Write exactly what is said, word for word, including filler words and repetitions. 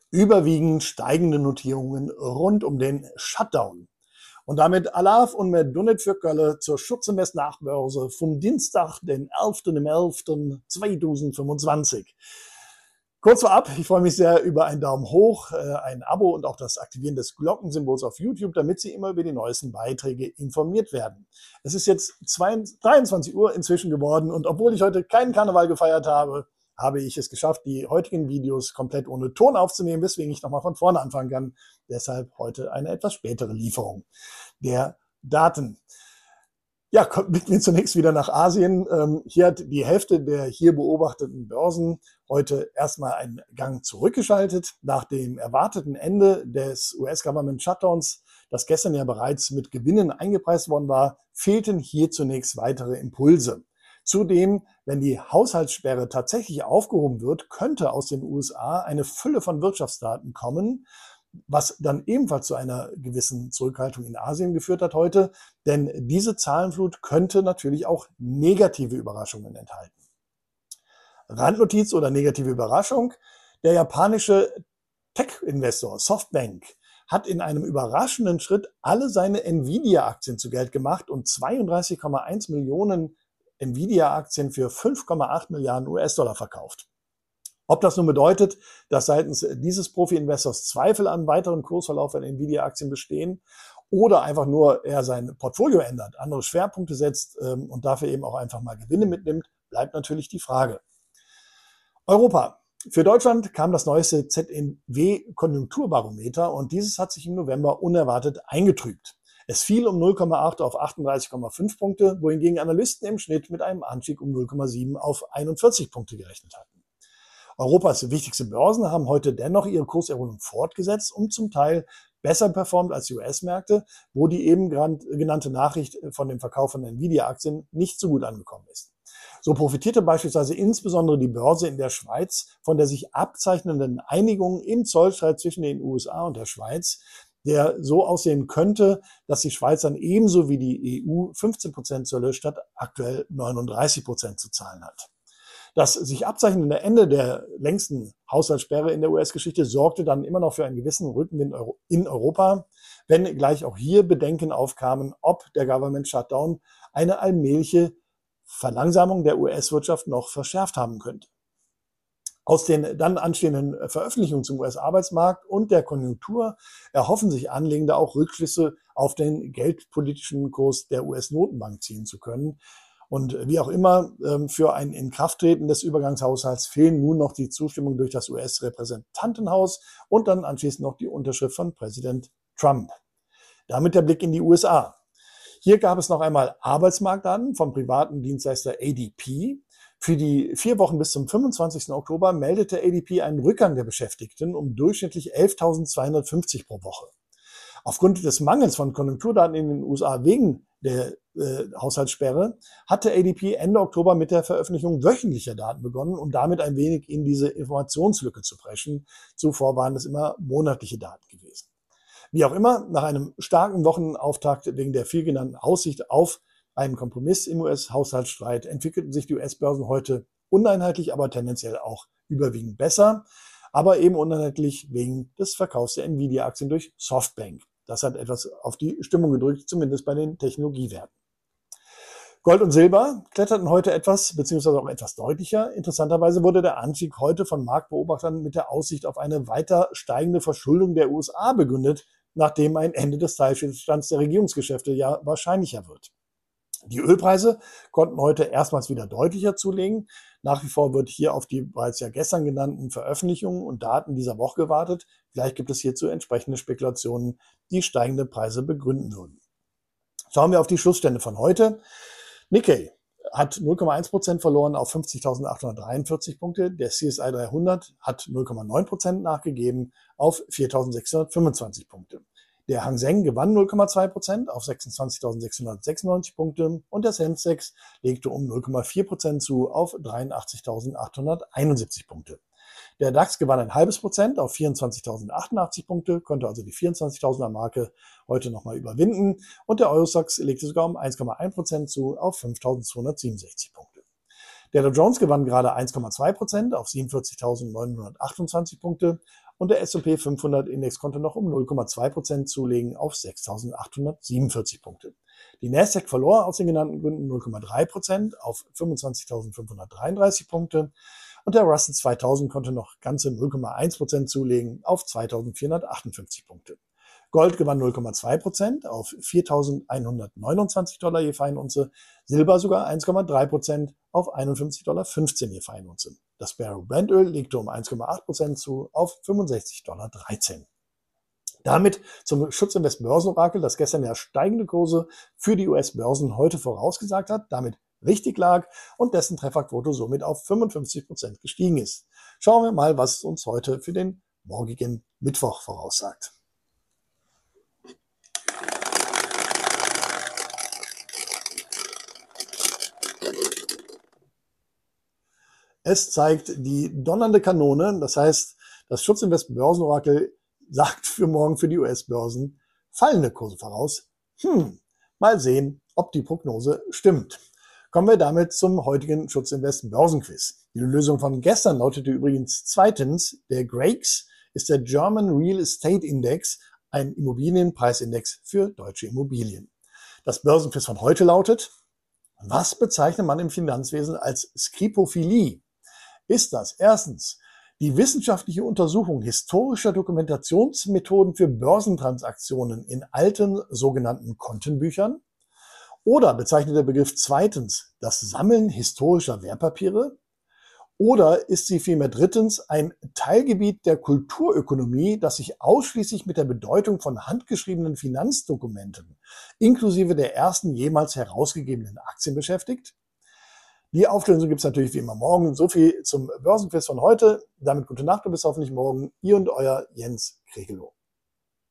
Überwiegend steigende Notierungen rund um den Shutdown. Und damit Alaf und med Dunnet für Kölle zur Schutzenmess-Nachbörse vom Dienstag, den elften im elften zweitausendfünfundzwanzig. Kurz vorab, ich freue mich sehr über einen Daumen hoch, ein Abo und auch das Aktivieren des Glockensymbols auf YouTube, damit Sie immer über die neuesten Beiträge informiert werden. Es ist jetzt dreiundzwanzig Uhr inzwischen geworden und obwohl ich heute keinen Karneval gefeiert habe, habe ich es geschafft, die heutigen Videos komplett ohne Ton aufzunehmen, weswegen ich nochmal von vorne anfangen kann. Deshalb heute eine etwas spätere Lieferung der Daten. Ja, blicken wir zunächst wieder nach Asien. Ähm, hier hat die Hälfte der hier beobachteten Börsen heute erstmal einen Gang zurückgeschaltet. Nach dem erwarteten Ende des U S-Government-Shutdowns, das gestern ja bereits mit Gewinnen eingepreist worden war, fehlten hier zunächst weitere Impulse. Zudem, wenn die Haushaltssperre tatsächlich aufgehoben wird, könnte aus den U S A eine Fülle von Wirtschaftsdaten kommen, was dann ebenfalls zu einer gewissen Zurückhaltung in Asien geführt hat heute. Denn diese Zahlenflut könnte natürlich auch negative Überraschungen enthalten. Randnotiz oder negative Überraschung: Der japanische Tech-Investor Softbank hat in einem überraschenden Schritt alle seine Nvidia-Aktien zu Geld gemacht und zweiunddreißig Komma eins Millionen Nvidia-Aktien für fünf Komma acht Milliarden U S-Dollar verkauft. Ob das nun bedeutet, dass seitens dieses Profi-Investors Zweifel an weiteren Kursverlauf von Nvidia-Aktien bestehen oder einfach nur er sein Portfolio ändert, andere Schwerpunkte setzt ähm, und dafür eben auch einfach mal Gewinne mitnimmt, bleibt natürlich die Frage. Europa. Für Deutschland kam das neueste Z N W-Konjunkturbarometer und dieses hat sich im November unerwartet eingetrübt. Es fiel um null Komma acht auf achtunddreißig Komma fünf Punkte, wohingegen Analysten im Schnitt mit einem Anstieg um null Komma sieben auf einundvierzig Punkte gerechnet hatten. Europas wichtigste Börsen haben heute dennoch ihre Kurserholung fortgesetzt und zum Teil besser performt als die U S-Märkte, wo die eben genannte Nachricht von dem Verkauf von Nvidia-Aktien nicht so gut angekommen ist. So profitierte beispielsweise insbesondere die Börse in der Schweiz von der sich abzeichnenden Einigung im Zollstreit zwischen den U S A und der Schweiz, der so aussehen könnte, dass die Schweiz dann ebenso wie die E U fünfzehn Prozent Zölle statt aktuell neununddreißig Prozent zu zahlen hat. Das sich abzeichnende Ende der längsten Haushaltssperre in der U S-Geschichte sorgte dann immer noch für einen gewissen Rückenwind in Europa, wenn gleich auch hier Bedenken aufkamen, ob der Government Shutdown eine allmähliche Verlangsamung der U S-Wirtschaft noch verschärft haben könnte. Aus den dann anstehenden Veröffentlichungen zum U S-Arbeitsmarkt und der Konjunktur erhoffen sich Anlegende auch Rückschlüsse auf den geldpolitischen Kurs der U S-Notenbank ziehen zu können. Und wie auch immer, für ein Inkrafttreten des Übergangshaushalts fehlen nun noch die Zustimmung durch das U S-Repräsentantenhaus und dann anschließend noch die Unterschrift von Präsident Trump. Damit der Blick in die U S A. Hier gab es noch einmal Arbeitsmarktdaten vom privaten Dienstleister A D P. Für die vier Wochen bis zum fünfundzwanzigsten Oktober meldete A D P einen Rückgang der Beschäftigten um durchschnittlich elftausendzweihundertfünfzig pro Woche. Aufgrund des Mangels von Konjunkturdaten in den U S A wegen der äh, Haushaltssperre hatte A D P Ende Oktober mit der Veröffentlichung wöchentlicher Daten begonnen und damit ein wenig in diese Informationslücke zu preschen. Zuvor waren es immer monatliche Daten gewesen. Wie auch immer, nach einem starken Wochenauftakt wegen der viel genannten Aussicht auf einen Kompromiss im U S-Haushaltsstreit entwickelten sich die U S-Börsen heute uneinheitlich, aber tendenziell auch überwiegend besser, aber eben uneinheitlich wegen des Verkaufs der Nvidia-Aktien durch Softbank. Das hat etwas auf die Stimmung gedrückt, zumindest bei den Technologiewerten. Gold und Silber kletterten heute etwas, beziehungsweise auch etwas deutlicher. Interessanterweise wurde der Anstieg heute von Marktbeobachtern mit der Aussicht auf eine weiter steigende Verschuldung der U S A begründet, nachdem ein Ende des Teilstands der Regierungsgeschäfte ja wahrscheinlicher wird. Die Ölpreise konnten heute erstmals wieder deutlicher zulegen. Nach wie vor wird hier auf die bereits ja gestern genannten Veröffentlichungen und Daten dieser Woche gewartet. Vielleicht gibt es hierzu entsprechende Spekulationen, die steigende Preise begründen würden. Schauen wir auf die Schlussstände von heute. Nikkei hat null Komma eins Prozent verloren auf fünfzigtausendachthundertdreiundvierzig Punkte. Der C S I dreihundert hat null Komma neun Prozent nachgegeben auf viertausendsechshundertfünfundzwanzig Punkte. Der Hang Seng gewann null Komma zwei Prozent auf sechsundzwanzigtausendsechshundertsechsundneunzig Punkte und der Sensex legte um null Komma vier Prozent zu auf dreiundachtzigtausendachthunderteinundsiebzig Punkte. Der DAX gewann ein halbes Prozent auf vierundzwanzigtausendachtachtundachtzig Punkte, konnte also die vierundzwanzigtausender Marke heute nochmal überwinden und der Eurostoxx legte sogar um eins Komma eins Prozent zu auf fünftausendzweihundertsiebenundsechzig Punkte. Der Dow Jones gewann gerade eins Komma zwei Prozent auf siebenundvierzigtausendneunhundertachtundzwanzig Punkte und der S und P fünfhundert Index konnte noch um null Komma zwei Prozent zulegen auf sechstausendachthundertsiebenundvierzig Punkte. Die Nasdaq verlor aus den genannten Gründen null Komma drei Prozent auf fünfundzwanzigtausendfünfhundertdreiunddreißig Punkte und der Russell zweitausend konnte noch ganze null Komma eins Prozent zulegen auf zweitausendvierhundertachtundfünfzig Punkte. Gold gewann null Komma zwei Prozent auf viertausendeinhundertneunundzwanzig Dollar je Feinunze, Silber sogar eins Komma drei Prozent auf einundfünfzig Komma fünfzehn Dollar je Feinunze. Das Barrel Brent-Öl legte um eins Komma acht Prozent zu auf fünfundsechzig Komma dreizehn Dollar. Damit zum Schutzinvest Börsenorakel, das gestern ja steigende Kurse für die U S-Börsen heute vorausgesagt hat, damit richtig lag und dessen Trefferquote somit auf fünfundfünfzig Prozent gestiegen ist. Schauen wir mal, was uns heute für den morgigen Mittwoch voraussagt. Es zeigt die donnernde Kanone, das heißt, das Schutzinvest Börsenorakel sagt für morgen für die U S-Börsen fallende Kurse voraus. Hm, mal sehen, ob die Prognose stimmt. Kommen wir damit zum heutigen Schutzinvest Börsenquiz. Die Lösung von gestern lautete übrigens zweitens, der Grex ist der German Real Estate Index, ein Immobilienpreisindex für deutsche Immobilien. Das Börsenquiz von heute lautet, was bezeichnet man im Finanzwesen als Skripophilie? Ist das erstens die wissenschaftliche Untersuchung historischer Dokumentationsmethoden für Börsentransaktionen in alten sogenannten Kontenbüchern? Oder bezeichnet der Begriff zweitens das Sammeln historischer Wertpapiere? Oder ist sie vielmehr drittens ein Teilgebiet der Kulturökonomie, das sich ausschließlich mit der Bedeutung von handgeschriebenen Finanzdokumenten inklusive der ersten jemals herausgegebenen Aktien beschäftigt? Die Auflösung gibt es natürlich wie immer morgen. So viel zum Börsenquiz von heute. Damit gute Nacht und bis hoffentlich morgen. Ihr und euer Jens Kregelow.